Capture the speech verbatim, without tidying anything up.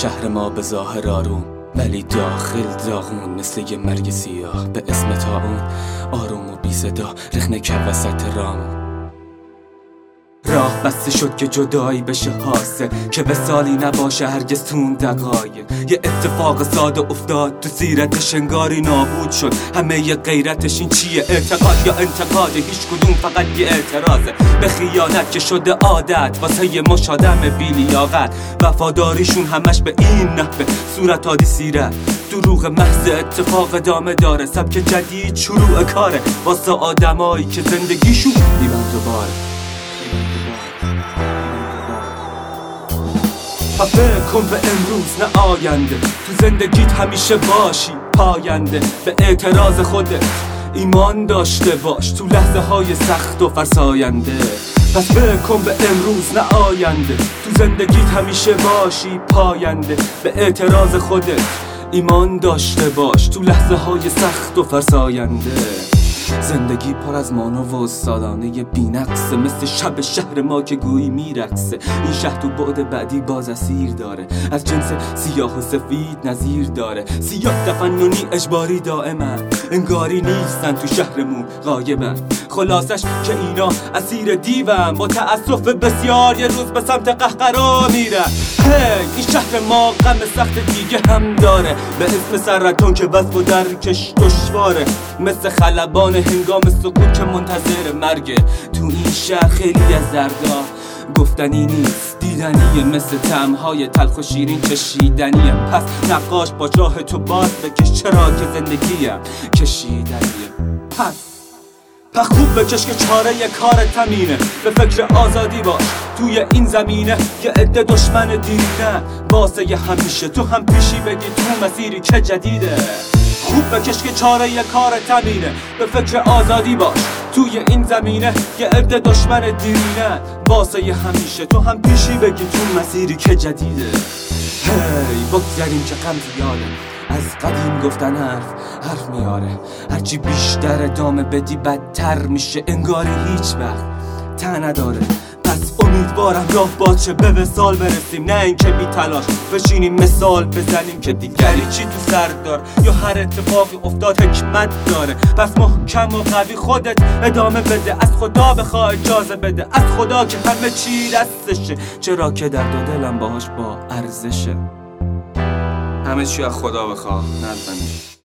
شهر ما به ظاهر آروم ولی داخل داغون، مثل یه مرگ سیاه به اسم طاعون. آروم و بی صدا رخنه که وسط رامون. راه بسته شد که جدایی بشه حاصل، که وصالی نباشه هرگز تون دقایق. یه اتفاق ساده افتاد تو سیرتش، انگاری نابود شد همه ی غیرتش. این چیه؟ اعتقاد یا انتقاده؟ هیچ کدوم فقط یه اعتراضه به خیانت که شده عادت واسه یه مشادم بی لیاقت. وفاداریشون همش به این نحوه، صورت عادی سیرت دروغ محض. اتفاق ادامه داره، سبک جدید شروع کاره واسه آدمایی که زندگیشون دیوان دوباره. فکر کن به امروز نه آینده، تو زندگیت همیشه باشی پاینده. به اعتراض خودت ایمان داشته باش تو لحظه های سخت و فرساینده. پس فکر کن به امروز نه آینده، تو زندگیت همیشه باشی پاینده. به اعتراض خودت ایمان داشته باش تو لحظه های سخت و فرساینده. زندگی پر از مانو و استادانه بی‌نقصه، مثل شب شهر ما که گویی میرقصه. این شهر تو بعد بعدی باز اسیر داره، از جنس سیاه و سفید نظیر داره. سیاه تفننی اجباری دائما، انگاری نیستن تو شهرمون غایبن. خلاصش که اینا اسیر دیون، با تأسف بسیار یه روز به سمت قهقرا میرن. هی این شهر ما غم سخت دیگه هم داره، به اسم سرطان که وصف و درکش دشواره. مثل خلبان هنگام سکوت که منتظر مرگه. تو این شهر خیلی از دردا گفتنی نیست، دیدنیه. مثل طعم‌های تلخ و شیرین چشیدنیه. پس نقاش با جاه تو باز بکش، چرا که زندگیم کشیدنیه. پس پس خوب بکش که چاره ی کار تمینه. به فکر آزادی باش توی این زمینه، که عده دشمن دیرینه واسه ی همیشه. تو هم پیشی بگی تو مسیری که جدیده. خوب بکش که چاره ی کار تمینه. به فکر آزادی باش توی این زمینه، که عده دشمن دیرینه واسه ی همیشه. تو هم پیشی بگی تو مسیری که جدیده. هی بگذاریم که غم زیاده، از قدیم گفتن حرف حرف میاره. هرچی بیشتر ادامه بدی بدتر میشه، انگاری هیچ وقت ته نداره. پس امیدوارم راه باشه به وصال برسیم، نه اینکه بی تلاش بشینیم مثال بزنیم که دیگری چی تو سر دار، یا هر اتفاقی افتاد حکمت داره. پس محکم و قوی خودت ادامه بده، از خدا بخواه اجازه بده، از خدا که همه چی دستشه. چرا که درد و دلم باهاش با ارزشه. همه چی از خدا بخواه، نه از من.